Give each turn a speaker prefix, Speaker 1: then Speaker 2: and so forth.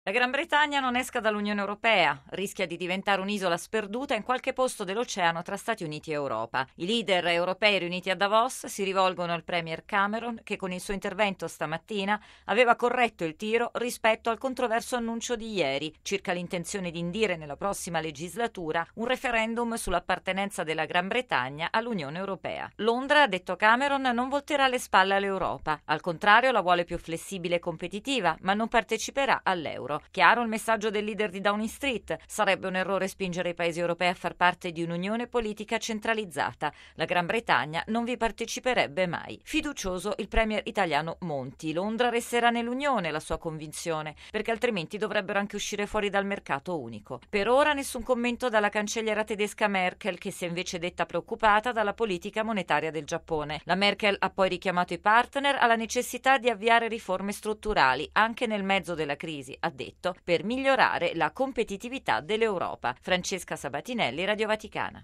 Speaker 1: La Gran Bretagna non esca dall'Unione Europea, rischia di diventare un'isola sperduta in qualche posto dell'oceano tra Stati Uniti e Europa. I leader europei riuniti a Davos si rivolgono al premier Cameron che con il suo intervento stamattina aveva corretto il tiro rispetto al controverso annuncio di ieri circa l'intenzione di indire nella prossima legislatura un referendum sull'appartenenza della Gran Bretagna all'Unione Europea. Londra, ha detto Cameron, non volterà le spalle all'Europa, al contrario la vuole più flessibile e competitiva, ma non parteciperà all'euro. Chiaro il messaggio del leader di Downing Street: sarebbe un errore spingere i paesi europei a far parte di un'unione politica centralizzata. La Gran Bretagna non vi parteciperebbe mai. Fiducioso il premier italiano Monti: Londra resterà nell'unione, la sua convinzione, perché altrimenti dovrebbero anche uscire fuori dal mercato unico. Per ora nessun commento dalla cancelliera tedesca Merkel, che si è invece detta preoccupata dalla politica monetaria del Giappone. La Merkel ha poi richiamato i partner alla necessità di avviare riforme strutturali anche nel mezzo della crisi, ha detto, per migliorare la competitività dell'Europa. Francesca Sabatinelli, Radio Vaticana.